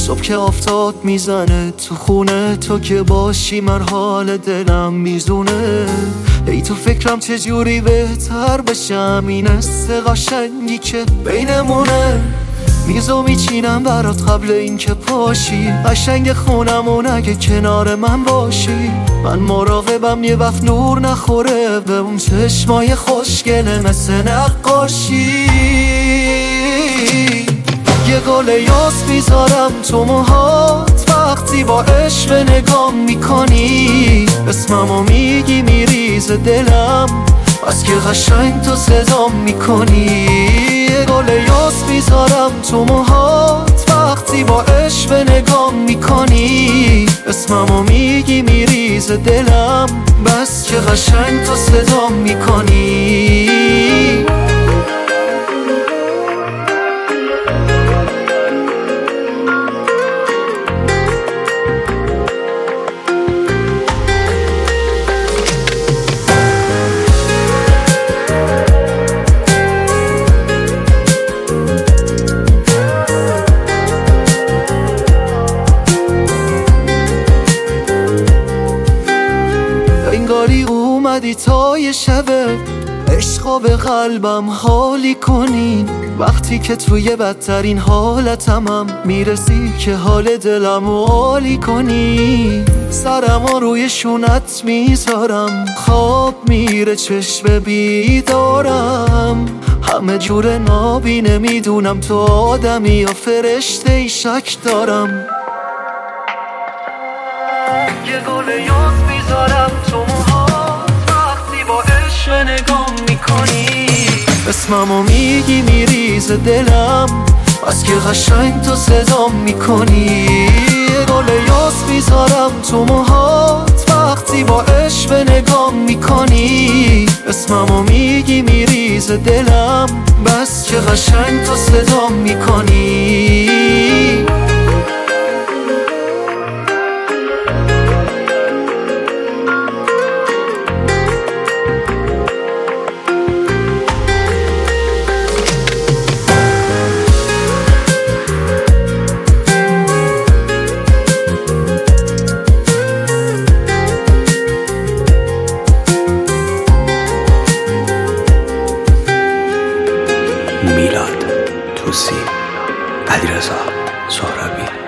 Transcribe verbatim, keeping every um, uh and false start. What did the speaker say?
صبح که آفتاب میزنه تو خونه تو که باشی من حال دلم میزونه. ای تو فکرم چجوری بهتر بشم این حس قشنگی که بینمونه. میزو میچینم برات قبل این که پاشی، قشنگ خونمون اگه کنار من باشی. من مراقبم یه وقت نور نخوره به اون چشمای خوشگله مثل نقاشی. یه گل یاس میذارم تو موهات وقتی با عشق نگام میکنی. اسممو میگی میریز دلم از که قشنگ تو صدام میکنی. یه گل یاس میذارم تو موهات وقتی با عشق نگام میکنی. اسممو میگی میریز دلم بس که قشنگ تو صدام میکنی. انگاری اومدی تا یه شبه عشقا به قلبم حالی کنین. وقتی که توی بدترین حالتمم میرسی که حال دلمو عالی کنی. سرمو روی شونت میذارم خواب میره چشم بیدارم. همه جور نابینه میدونم تو آدمی یا فرشته ای شک دارم. یه گل یاس میذارم تو موهات وقتی با عشق نگام میکنی. اسممو میگی میریز دلم از که قشنگ تو صدام میکنی. یه گل یاس میذارم تو موهات وقتی با عشق نگام میکنی. اسممو میگی میریز دلم بس که قشنگ تو صدام میکنی. میلاد توسی، علیرضا سهرابی.